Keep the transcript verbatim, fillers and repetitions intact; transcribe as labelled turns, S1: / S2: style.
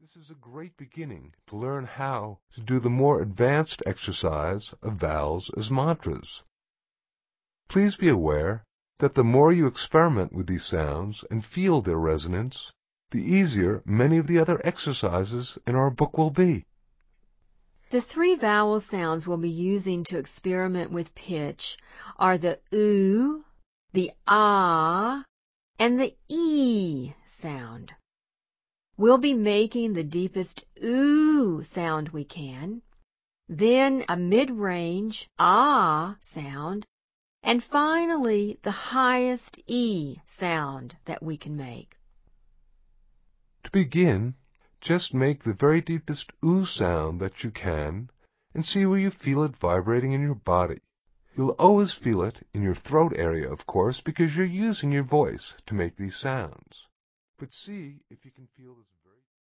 S1: This is a great beginning to learn how to do the more advanced exercise of vowels as mantras. Please be aware that the more you experiment with these sounds and feel their resonance, the easier many of the other exercises in our book will be.
S2: The three vowel sounds we'll be using to experiment with pitch are the oo, the ah, and the e sound. We'll be making the deepest oo sound we can, then a mid-range ah sound, and finally the highest e sound that we can make.
S1: To begin, just make the very deepest oo sound that you can and see where you feel it vibrating in your body. You'll always feel it in your throat area, of course, because you're using your voice to make these sounds. But see if you can feel this